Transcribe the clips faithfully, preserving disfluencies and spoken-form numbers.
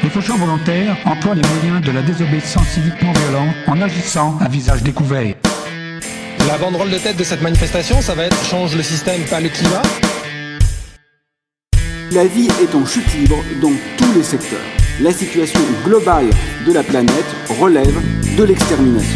faucheurs volontaires emploient les moyens de la désobéissance civique non violente en agissant à visage découvert. La banderole de tête de cette manifestation, ça va être « Change le système, pas le climat ». La vie est en chute libre dans tous les secteurs. La situation globale de la planète relève de l'extermination.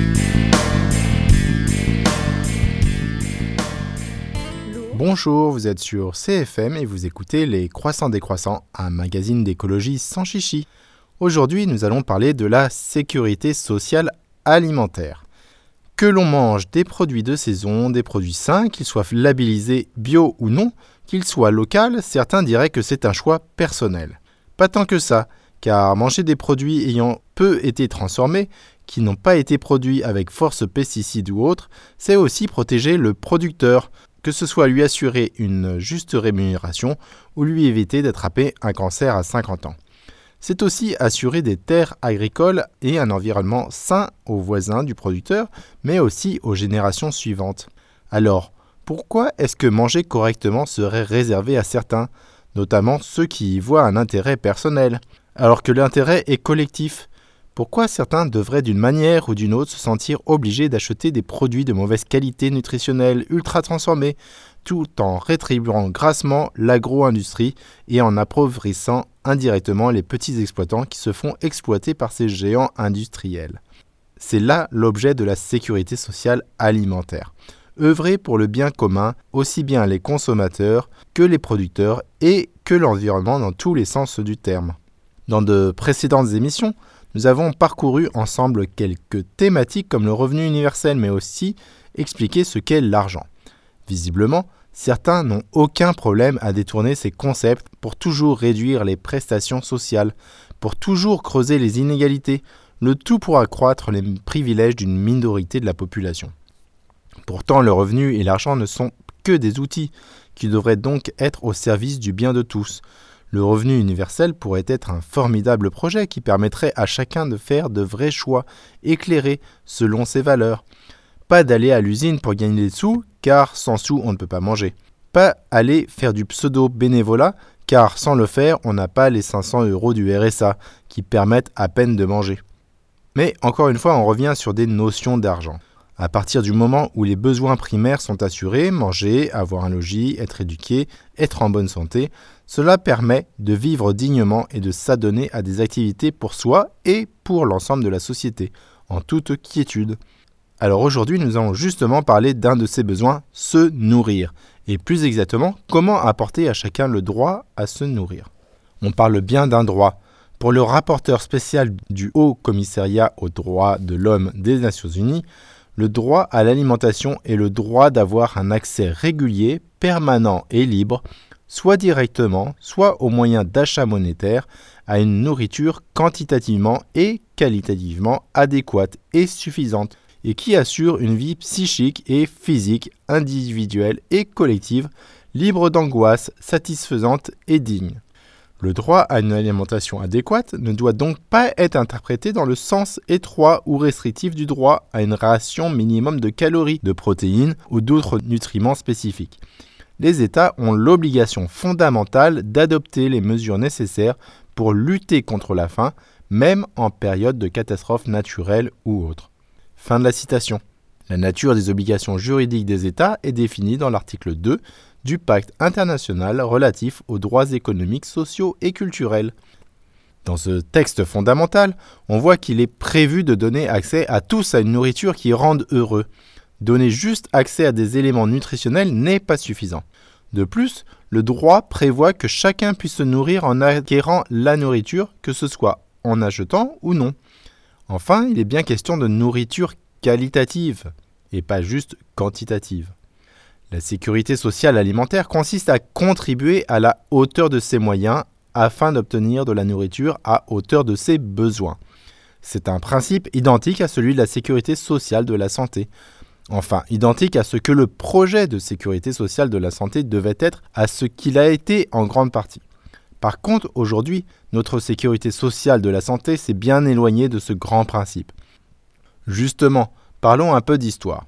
Bonjour, vous êtes sur C F M et vous écoutez Les Croissants Décroissants, un magazine d'écologie sans chichi. Aujourd'hui, nous allons parler de la sécurité sociale alimentaire. Que l'on mange des produits de saison, des produits sains, qu'ils soient labellisés bio ou non, qu'ils soient locaux, certains diraient que c'est un choix personnel. Pas tant que ça, car manger des produits ayant peu été transformés, qui n'ont pas été produits avec force pesticides ou autres, c'est aussi protéger le producteur, que ce soit lui assurer une juste rémunération ou lui éviter d'attraper un cancer à cinquante ans. C'est aussi assurer des terres agricoles et un environnement sain aux voisins du producteur, mais aussi aux générations suivantes. Alors, pourquoi est-ce que manger correctement serait réservé à certains, notamment ceux qui y voient un intérêt personnel, alors que l'intérêt est collectif ? Pourquoi certains devraient d'une manière ou d'une autre se sentir obligés d'acheter des produits de mauvaise qualité nutritionnelle ultra transformés, tout en rétribuant grassement l'agro-industrie et en appauvrissant indirectement les petits exploitants qui se font exploiter par ces géants industriels. C'est là l'objet de la sécurité sociale alimentaire. Œuvrer pour le bien commun, aussi bien les consommateurs que les producteurs et que l'environnement dans tous les sens du terme. Dans de précédentes émissions, nous avons parcouru ensemble quelques thématiques comme le revenu universel, mais aussi expliqué ce qu'est l'argent. Visiblement, certains n'ont aucun problème à détourner ces concepts pour toujours réduire les prestations sociales, pour toujours creuser les inégalités, le tout pour accroître les privilèges d'une minorité de la population. Pourtant, le revenu et l'argent ne sont que des outils qui devraient donc être au service du bien de tous. Le revenu universel pourrait être un formidable projet qui permettrait à chacun de faire de vrais choix, éclairés selon ses valeurs. Pas d'aller à l'usine pour gagner des sous, car sans sous on ne peut pas manger. Pas aller faire du pseudo-bénévolat, car sans le faire on n'a pas les cinq cents euros du R S A, qui permettent à peine de manger. Mais encore une fois, on revient sur des notions d'argent. À partir du moment où les besoins primaires sont assurés, manger, avoir un logis, être éduqué, être en bonne santé, cela permet de vivre dignement et de s'adonner à des activités pour soi et pour l'ensemble de la société, en toute quiétude. Alors aujourd'hui, nous allons justement parler d'un de ces besoins, se nourrir. Et plus exactement, comment apporter à chacun le droit à se nourrir. On parle bien d'un droit. Pour le rapporteur spécial du Haut Commissariat aux droits de l'homme des Nations Unies, le droit à l'alimentation est le droit d'avoir un accès régulier, permanent et libre, soit directement, soit au moyen d'achats monétaires, à une nourriture quantitativement et qualitativement adéquate et suffisante, et qui assure une vie psychique et physique, individuelle et collective, libre d'angoisse, satisfaisante et digne. Le droit à une alimentation adéquate ne doit donc pas être interprété dans le sens étroit ou restrictif du droit à une ration minimum de calories, de protéines ou d'autres nutriments spécifiques. Les États ont l'obligation fondamentale d'adopter les mesures nécessaires pour lutter contre la faim, même en période de catastrophe naturelle ou autre. Fin de la citation. La nature des obligations juridiques des États est définie dans l'article deux du Pacte international relatif aux droits économiques, sociaux et culturels. Dans ce texte fondamental, on voit qu'il est prévu de donner accès à tous à une nourriture qui rende heureux. Donner juste accès à des éléments nutritionnels n'est pas suffisant. De plus, le droit prévoit que chacun puisse se nourrir en acquérant la nourriture, que ce soit en achetant ou non. Enfin, il est bien question de nourriture qualitative et pas juste quantitative. La sécurité sociale alimentaire consiste à contribuer à la hauteur de ses moyens afin d'obtenir de la nourriture à hauteur de ses besoins. C'est un principe identique à celui de la sécurité sociale de la santé. Enfin, identique à ce que le projet de sécurité sociale de la santé devait être à ce qu'il a été en grande partie. Par contre, aujourd'hui, notre sécurité sociale de la santé s'est bien éloignée de ce grand principe. Justement, parlons un peu d'histoire.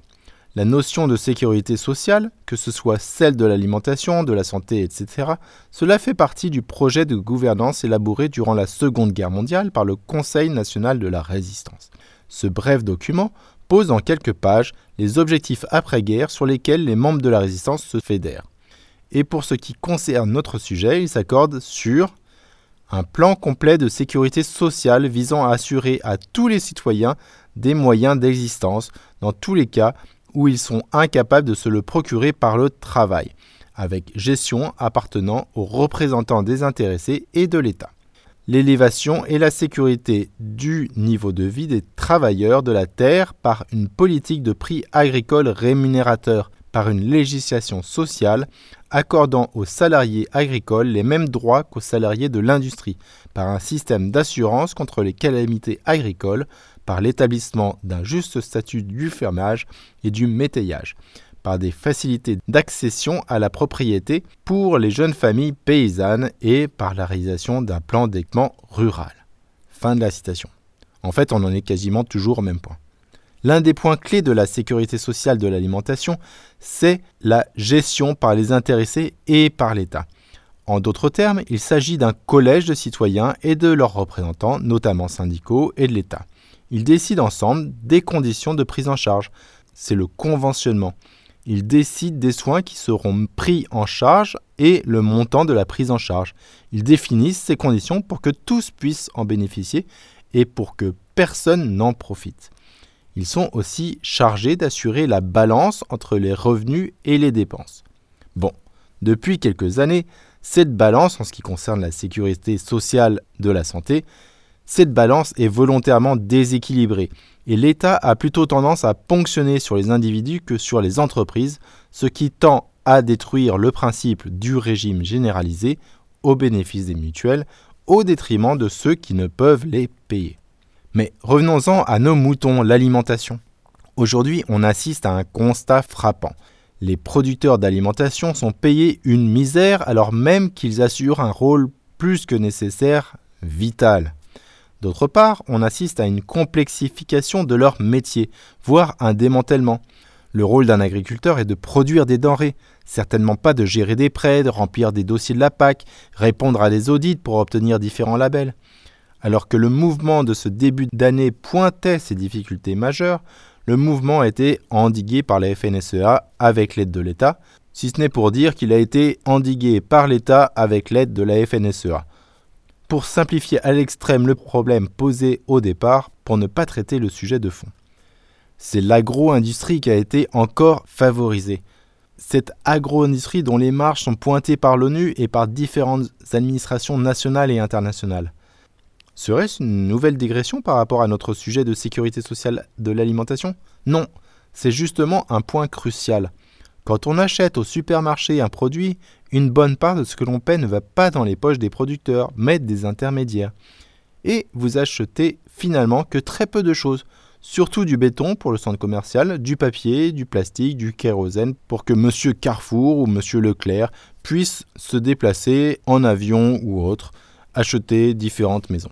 La notion de sécurité sociale, que ce soit celle de l'alimentation, de la santé, et cetera, cela fait partie du projet de gouvernance élaboré durant la Seconde Guerre mondiale par le Conseil national de la résistance. Ce bref document pose en quelques pages les objectifs après-guerre sur lesquels les membres de la résistance se fédèrent. Et pour ce qui concerne notre sujet, il s'accorde sur un plan complet de sécurité sociale visant à assurer à tous les citoyens des moyens d'existence dans tous les cas où ils sont incapables de se le procurer par le travail, avec gestion appartenant aux représentants des intéressés et de l'État. L'élévation et la sécurité du niveau de vie des travailleurs de la terre par une politique de prix agricoles rémunérateurs, par une législation sociale accordant aux salariés agricoles les mêmes droits qu'aux salariés de l'industrie, par un système d'assurance contre les calamités agricoles, par l'établissement d'un juste statut du fermage et du métayage, par des facilités d'accession à la propriété pour les jeunes familles paysannes et par la réalisation d'un plan d'équipement rural. Fin de la citation. En fait, on en est quasiment toujours au même point. L'un des points clés de la sécurité sociale de l'alimentation, c'est la gestion par les intéressés et par l'État. En d'autres termes, il s'agit d'un collège de citoyens et de leurs représentants, notamment syndicaux et de l'État. Ils décident ensemble des conditions de prise en charge. C'est le conventionnement. Ils décident des soins qui seront pris en charge et le montant de la prise en charge. Ils définissent ces conditions pour que tous puissent en bénéficier et pour que personne n'en profite. Ils sont aussi chargés d'assurer la balance entre les revenus et les dépenses. Bon, depuis quelques années, cette balance, en ce qui concerne la sécurité sociale de la santé, cette balance est volontairement déséquilibrée et l'État a plutôt tendance à ponctionner sur les individus que sur les entreprises, ce qui tend à détruire le principe du régime généralisé au bénéfice des mutuelles, au détriment de ceux qui ne peuvent les payer. Mais revenons-en à nos moutons, l'alimentation. Aujourd'hui, on assiste à un constat frappant. Les producteurs d'alimentation sont payés une misère alors même qu'ils assurent un rôle plus que nécessaire, vital. D'autre part, on assiste à une complexification de leur métier, voire un démantèlement. Le rôle d'un agriculteur est de produire des denrées, certainement pas de gérer des prêts, de remplir des dossiers de la P A C, répondre à des audits pour obtenir différents labels. Alors que le mouvement de ce début d'année pointait ces difficultés majeures, le mouvement a été endigué par la F N S E A avec l'aide de l'État, si ce n'est pour dire qu'il a été endigué par l'État avec l'aide de la F N S E A. Pour simplifier à l'extrême le problème posé au départ, pour ne pas traiter le sujet de fond. C'est l'agro-industrie qui a été encore favorisée. Cette agro-industrie dont les marges sont pointées par l'ONU et par différentes administrations nationales et internationales. Serait-ce une nouvelle digression par rapport à notre sujet de sécurité sociale de l'alimentation ? Non, c'est justement un point crucial. Quand on achète au supermarché un produit, une bonne part de ce que l'on paie ne va pas dans les poches des producteurs, mais des intermédiaires. Et vous achetez finalement que très peu de choses, surtout du béton pour le centre commercial, du papier, du plastique, du kérosène, pour que Monsieur Carrefour ou Monsieur Leclerc puissent se déplacer en avion ou autre, acheter différentes maisons.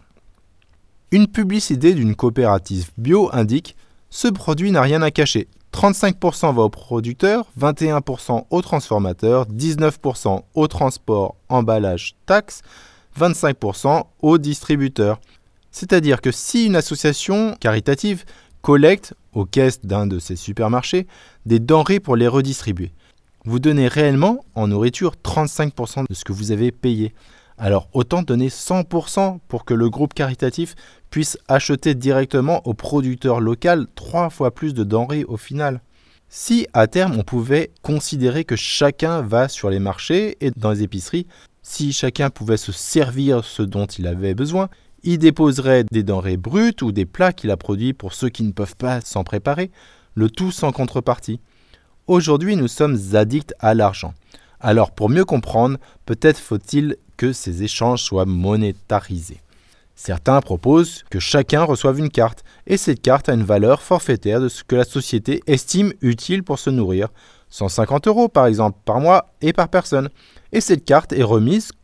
Une publicité d'une coopérative bio indique « Ce produit n'a rien à cacher. trente-cinq pour cent va aux producteurs, vingt et un pour cent aux transformateurs, dix-neuf pour cent au transport, emballage, taxes, vingt-cinq pour cent aux distributeurs. » C'est-à-dire que si une association caritative collecte aux caisses d'un de ces supermarchés des denrées pour les redistribuer, vous donnez réellement en nourriture trente-cinq pour cent de ce que vous avez payé. Alors autant donner cent pour cent pour que le groupe caritatif puisse acheter directement au producteur local trois fois plus de denrées au final. Si à terme on pouvait considérer que chacun va sur les marchés et dans les épiceries, si chacun pouvait se servir ce dont il avait besoin, il déposerait des denrées brutes ou des plats qu'il a produits pour ceux qui ne peuvent pas s'en préparer, le tout sans contrepartie. Aujourd'hui, nous sommes addicts à l'argent. Alors pour mieux comprendre, peut-être faut-il que ces échanges soient monétarisés. Certains proposent que chacun reçoive une carte, et cette carte a une valeur forfaitaire de ce que la société estime utile pour se nourrir, cent cinquante euros par exemple par mois et par personne, et cette carte est remise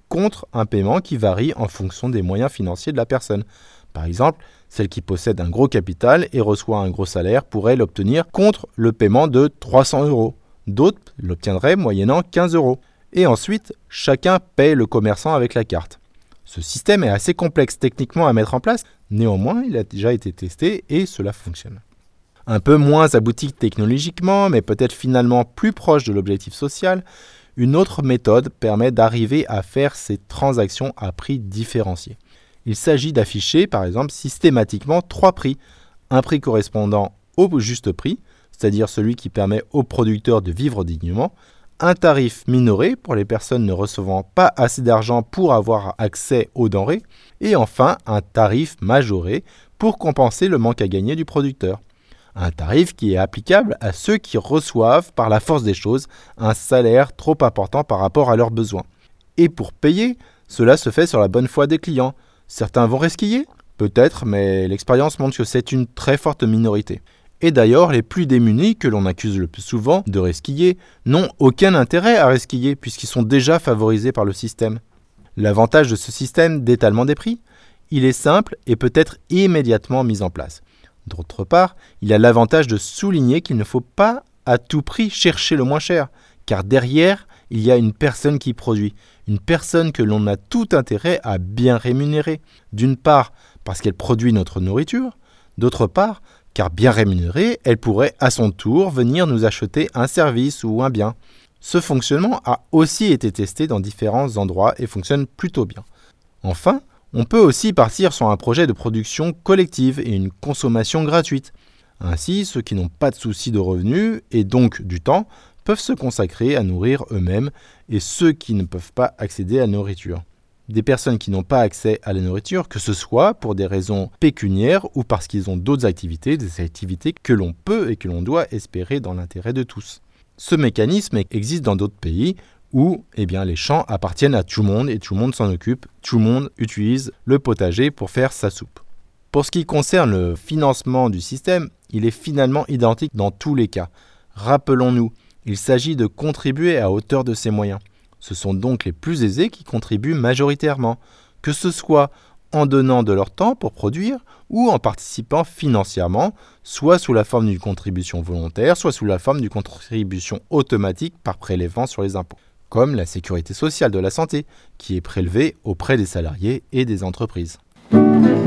contre un paiement qui varie en fonction des moyens financiers de la personne. Par exemple, celle qui possède un gros capital et reçoit un gros salaire pourrait l'obtenir contre le paiement de trois cents euros. D'autres l'obtiendraient moyennant quinze euros. Et ensuite, chacun paie le commerçant avec la carte. Ce système est assez complexe techniquement à mettre en place, néanmoins il a déjà été testé et cela fonctionne. Un peu moins abouti technologiquement, mais peut-être finalement plus proche de l'objectif social, une autre méthode permet d'arriver à faire ces transactions à prix différenciés. Il s'agit d'afficher par exemple systématiquement trois prix. Un prix correspondant au juste prix, c'est-à-dire celui qui permet aux producteurs de vivre dignement, un tarif minoré pour les personnes ne recevant pas assez d'argent pour avoir accès aux denrées, et enfin un tarif majoré pour compenser le manque à gagner du producteur. Un tarif qui est applicable à ceux qui reçoivent par la force des choses un salaire trop important par rapport à leurs besoins. Et pour payer, cela se fait sur la bonne foi des clients. Certains vont resquiller ? Peut-être, mais l'expérience montre que c'est une très forte minorité. Et d'ailleurs, les plus démunis, que l'on accuse le plus souvent de resquiller, n'ont aucun intérêt à resquiller puisqu'ils sont déjà favorisés par le système. L'avantage de ce système d'étalement des prix, il est simple et peut être immédiatement mis en place. D'autre part, il a l'avantage de souligner qu'il ne faut pas à tout prix chercher le moins cher, car derrière, il y a une personne qui produit, une personne que l'on a tout intérêt à bien rémunérer. D'une part, parce qu'elle produit notre nourriture, d'autre part, car bien rémunérée, elle pourrait à son tour venir nous acheter un service ou un bien. Ce fonctionnement a aussi été testé dans différents endroits et fonctionne plutôt bien. Enfin, on peut aussi partir sur un projet de production collective et une consommation gratuite. Ainsi, ceux qui n'ont pas de soucis de revenus et donc du temps peuvent se consacrer à nourrir eux-mêmes et ceux qui ne peuvent pas accéder à la nourriture. Des personnes qui n'ont pas accès à la nourriture, que ce soit pour des raisons pécuniaires ou parce qu'ils ont d'autres activités, des activités que l'on peut et que l'on doit espérer dans l'intérêt de tous. Ce mécanisme existe dans d'autres pays où eh bien, les champs appartiennent à tout le monde et tout le monde s'en occupe, tout le monde utilise le potager pour faire sa soupe. Pour ce qui concerne le financement du système, il est finalement identique dans tous les cas. Rappelons-nous, il s'agit de contribuer à hauteur de ses moyens. Ce sont donc les plus aisés qui contribuent majoritairement, que ce soit en donnant de leur temps pour produire ou en participant financièrement, soit sous la forme d'une contribution volontaire, soit sous la forme d'une contribution automatique par prélèvement sur les impôts, comme la sécurité sociale de la santé, qui est prélevée auprès des salariés et des entreprises. Il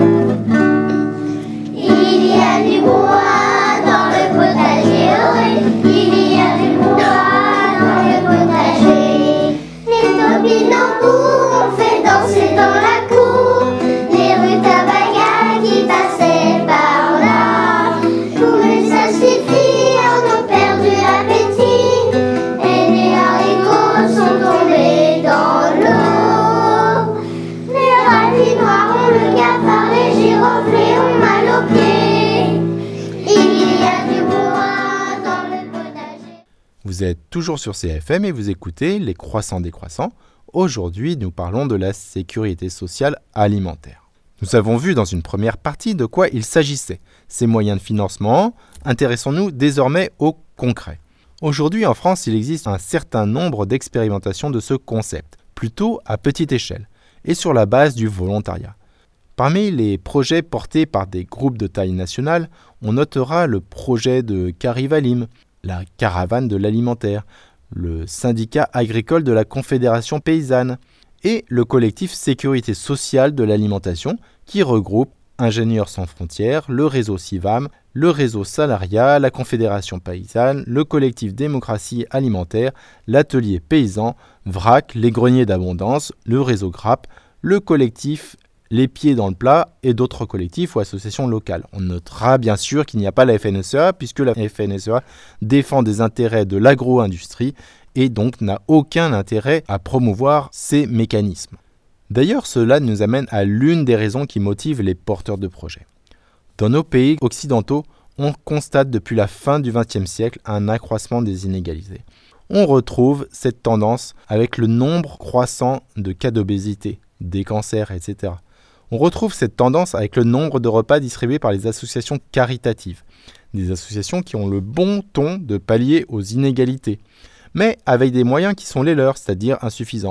y a du bois dans le potager, il y a du bois dans le potager. Topinambour ont fait danser dans la cour les rutabagas qui passaient par là. Tous les salsifis en ont perdu l'appétit et les haricots sont tombés dans l'eau. Les radis noirs ont le cafard, les giroflées ont mal aux pieds. Il y a du bois dans le potager. Vous êtes toujours sur C F M et vous écoutez Les Croissants décroissants. Aujourd'hui, nous parlons de la sécurité sociale alimentaire. Nous avons vu dans une première partie de quoi il s'agissait. Ces moyens de financement, intéressons-nous désormais au concret. Aujourd'hui, en France, il existe un certain nombre d'expérimentations de ce concept, plutôt à petite échelle, et sur la base du volontariat. Parmi les projets portés par des groupes de taille nationale, on notera le projet de Carivalim, la caravane de l'alimentaire, le syndicat agricole de la Confédération paysanne et le collectif Sécurité sociale de l'alimentation qui regroupe Ingénieurs sans frontières, le réseau Civam, le réseau Salariat, la Confédération paysanne, le collectif Démocratie alimentaire, l'atelier paysan, V R A C, les greniers d'abondance, le réseau Grappe, le collectif Les Pieds dans le Plat et d'autres collectifs ou associations locales. On notera bien sûr qu'il n'y a pas la F N S E A puisque la F N S E A défend des intérêts de l'agro-industrie et donc n'a aucun intérêt à promouvoir ces mécanismes. D'ailleurs, cela nous amène à l'une des raisons qui motivent les porteurs de projets. Dans nos pays occidentaux, on constate depuis la fin du vingtième siècle un accroissement des inégalités. On retrouve cette tendance avec le nombre croissant de cas d'obésité, des cancers, et cetera. On retrouve cette tendance avec le nombre de repas distribués par les associations caritatives, des associations qui ont le bon ton de pallier aux inégalités, mais avec des moyens qui sont les leurs, c'est-à-dire insuffisants.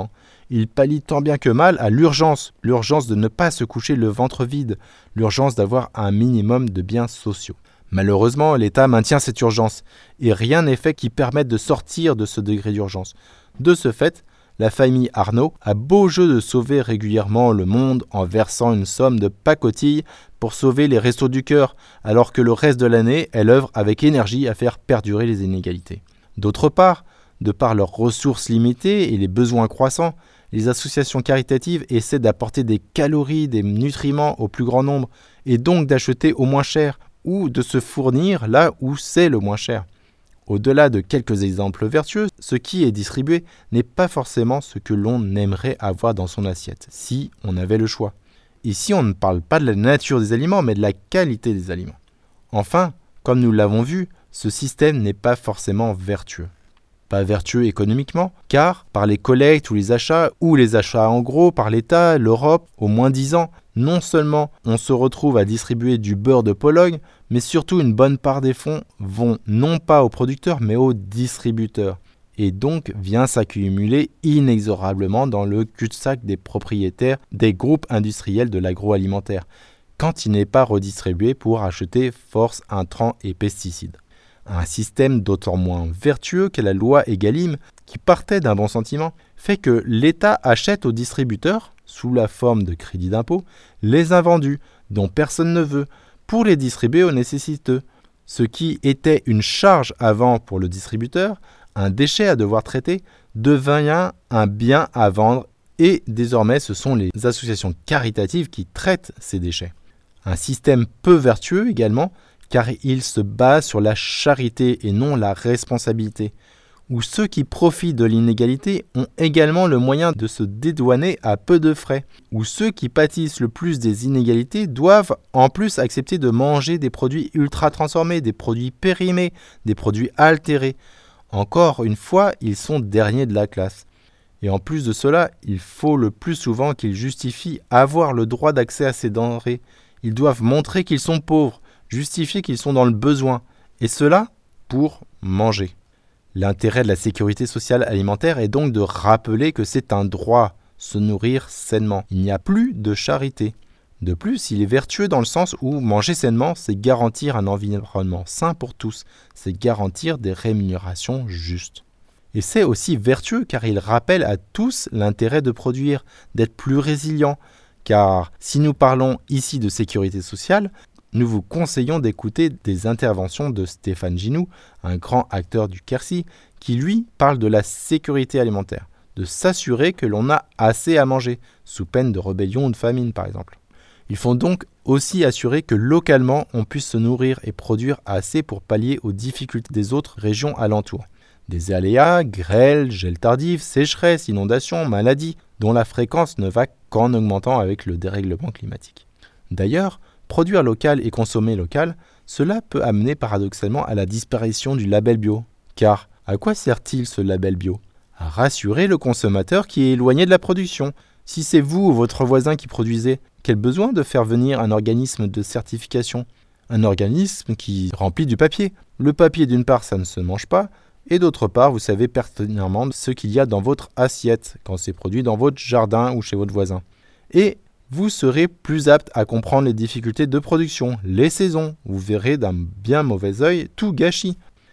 Il pallie tant bien que mal à l'urgence, l'urgence de ne pas se coucher le ventre vide, l'urgence d'avoir un minimum de biens sociaux. Malheureusement, l'État maintient cette urgence, et rien n'est fait qui permette de sortir de ce degré d'urgence. De ce fait, la famille Arnault a beau jeu de sauver régulièrement le monde en versant une somme de pacotille pour sauver les restos du cœur, alors que le reste de l'année, elle œuvre avec énergie à faire perdurer les inégalités. D'autre part, de par leurs ressources limitées et les besoins croissants, les associations caritatives essaient d'apporter des calories, des nutriments au plus grand nombre, et donc d'acheter au moins cher, ou de se fournir là où c'est le moins cher. Au-delà de quelques exemples vertueux, ce qui est distribué n'est pas forcément ce que l'on aimerait avoir dans son assiette, si on avait le choix. Ici, on ne parle pas de la nature des aliments, mais de la qualité des aliments. Enfin, comme nous l'avons vu, ce système n'est pas forcément vertueux. Pas vertueux économiquement, car par les collectes ou les achats, ou les achats en gros par l'État, l'Europe, au moins dix ans, non seulement on se retrouve à distribuer du beurre de Pologne, mais surtout une bonne part des fonds vont non pas aux producteurs, mais aux distributeurs. Et donc vient s'accumuler inexorablement dans le cul-de-sac des propriétaires des groupes industriels de l'agroalimentaire, quand il n'est pas redistribué pour acheter force, intrants et pesticides. Un système d'autant moins vertueux que la loi Egalim, qui partait d'un bon sentiment, fait que l'État achète aux distributeurs, sous la forme de crédit d'impôt, les invendus, dont personne ne veut, pour les distribuer aux nécessiteux. Ce qui était une charge avant pour le distributeur, un déchet à devoir traiter, devient un bien à vendre, et désormais ce sont les associations caritatives qui traitent ces déchets. Un système peu vertueux également, car il se base sur la charité et non la responsabilité, où ceux qui profitent de l'inégalité ont également le moyen de se dédouaner à peu de frais, où ceux qui pâtissent le plus des inégalités doivent en plus accepter de manger des produits ultra transformés, des produits périmés, des produits altérés. Encore une fois, ils sont derniers de la classe. Et en plus de cela, il faut le plus souvent qu'ils justifient avoir le droit d'accès à ces denrées. Ils doivent montrer qu'ils sont pauvres, justifier qu'ils sont dans le besoin, et cela pour manger. L'intérêt de la sécurité sociale alimentaire est donc de rappeler que c'est un droit, se nourrir sainement. Il n'y a plus de charité. De plus, il est vertueux dans le sens où manger sainement, c'est garantir un environnement sain pour tous, c'est garantir des rémunérations justes. Et c'est aussi vertueux car il rappelle à tous l'intérêt de produire, d'être plus résilient, car si nous parlons ici de sécurité sociale, nous vous conseillons d'écouter des interventions de Stéphane Ginoux, un grand acteur du Quercy, qui lui parle de la sécurité alimentaire, de s'assurer que l'on a assez à manger, sous peine de rébellion ou de famine par exemple. Il faut donc aussi assurer que localement on puisse se nourrir et produire assez pour pallier aux difficultés des autres régions alentours. Des aléas, grêles, gel tardif, sécheresse, inondations, maladies, dont la fréquence ne va qu'en augmentant avec le dérèglement climatique. D'ailleurs, produire local et consommer local, cela peut amener paradoxalement à la disparition du label bio. Car à quoi sert-il ce label bio ? À rassurer le consommateur qui est éloigné de la production. Si c'est vous ou votre voisin qui produisez, quel besoin de faire venir un organisme de certification ? Un organisme qui remplit du papier. Le papier d'une part ça ne se mange pas, et d'autre part vous savez pertinemment ce qu'il y a dans votre assiette quand c'est produit dans votre jardin ou chez votre voisin. Et vous serez plus apte à comprendre les difficultés de production, les saisons. Vous verrez d'un bien mauvais œil tout gâchis.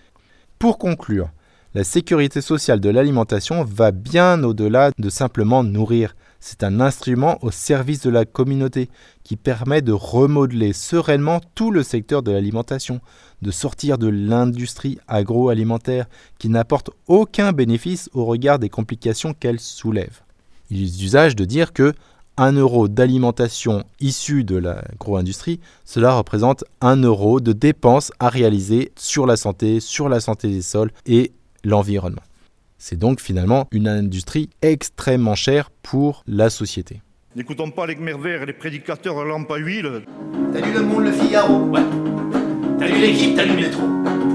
Pour conclure, la sécurité sociale de l'alimentation va bien au-delà de simplement nourrir. C'est un instrument au service de la communauté qui permet de remodeler sereinement tout le secteur de l'alimentation, de sortir de l'industrie agroalimentaire qui n'apporte aucun bénéfice au regard des complications qu'elle soulève. Il est d'usage de dire que un euro d'alimentation issue de l'agro-industrie, cela représente un euro de dépenses à réaliser sur la santé, sur la santé des sols et l'environnement. C'est donc finalement une industrie extrêmement chère pour la société. N'écoutons pas les Khmer verts et les prédicateurs à lampe à huile. T'as lu Le Monde, Le Figaro? Ouais. T'as lu l'équipe, t'as lu le métro.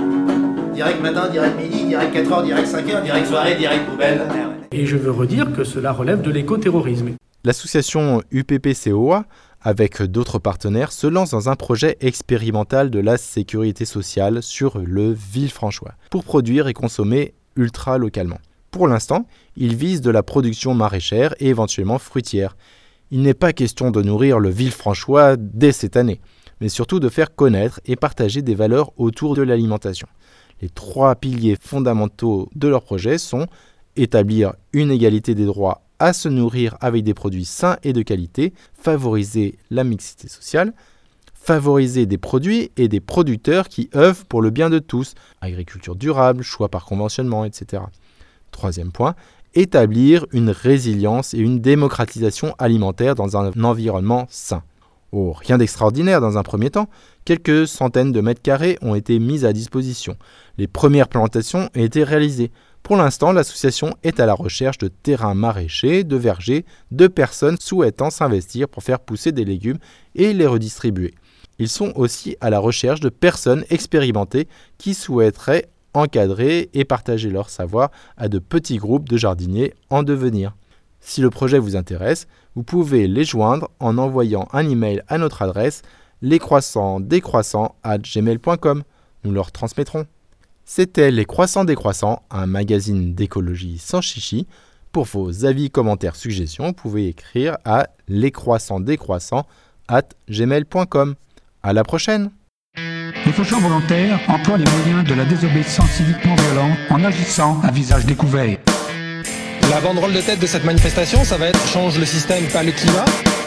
Direct matin, direct midi, direct quatre heures, direct cinq heures, direct soirée, direct poubelle. Et je veux redire que cela relève de l'écoterrorisme. L'association U P P C O A, avec d'autres partenaires, se lance dans un projet expérimental de la sécurité sociale sur le Villefranchois, pour produire et consommer ultra localement. Pour l'instant, il vise de la production maraîchère et éventuellement fruitière. Il n'est pas question de nourrir le Villefranchois dès cette année, mais surtout de faire connaître et partager des valeurs autour de l'alimentation. Les trois piliers fondamentaux de leur projet sont établir une égalité des droits à se nourrir avec des produits sains et de qualité, favoriser la mixité sociale, favoriser des produits et des producteurs qui œuvrent pour le bien de tous, agriculture durable, choix par conventionnement, et cetera. Troisième point, établir une résilience et une démocratisation alimentaire dans un environnement sain. Oh, rien d'extraordinaire dans un premier temps, quelques centaines de mètres carrés ont été mis à disposition. Les premières plantations ont été réalisées. Pour l'instant, l'association est à la recherche de terrains maraîchers, de vergers, de personnes souhaitant s'investir pour faire pousser des légumes et les redistribuer. Ils sont aussi à la recherche de personnes expérimentées qui souhaiteraient encadrer et partager leur savoir à de petits groupes de jardiniers en devenir. Si le projet vous intéresse, vous pouvez les joindre en envoyant un email à notre adresse lescroissants-décroissants arobase gmail point com. Nous leur transmettrons. C'était Les Croissants Décroissants, un magazine d'écologie sans chichi. Pour vos avis, commentaires, suggestions, vous pouvez écrire à lescroissantsdécroissants arobase gmail point com. À la prochaine! Les faucheurs volontaires emploient les moyens de la désobéissance civique non violente en agissant à visage découvert. La banderole de tête de cette manifestation, ça va être « Change le système, pas le climat ».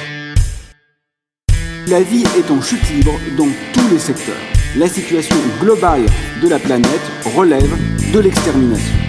La vie est en chute libre dans tous les secteurs. La situation globale de la planète relève de l'extermination.